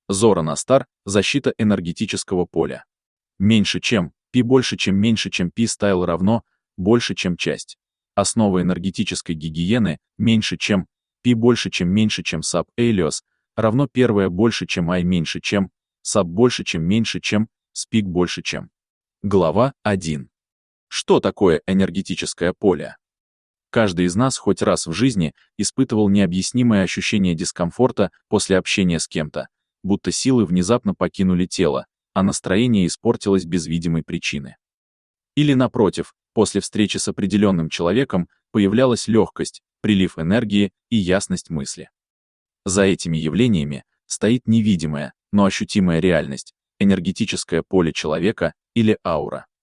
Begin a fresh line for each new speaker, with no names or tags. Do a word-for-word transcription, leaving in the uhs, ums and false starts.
Зороастр – защита энергетического поля. Меньше чем, π больше чем меньше чем π стайл равно, больше чем часть. Основа энергетической гигиены – меньше чем, π больше чем меньше чем саб элиос, равно первое больше чем i меньше чем, саб больше чем меньше чем, спик больше чем. Глава один. Что такое энергетическое поле? Каждый из нас хоть раз в жизни испытывал необъяснимое ощущение дискомфорта после общения с кем-то, будто силы внезапно покинули тело, а настроение испортилось без видимой причины. Или напротив, после встречи с определенным человеком появлялась легкость, прилив энергии и ясность мысли. За этими явлениями стоит невидимая, но ощутимая реальность, энергетическое поле человека или аура.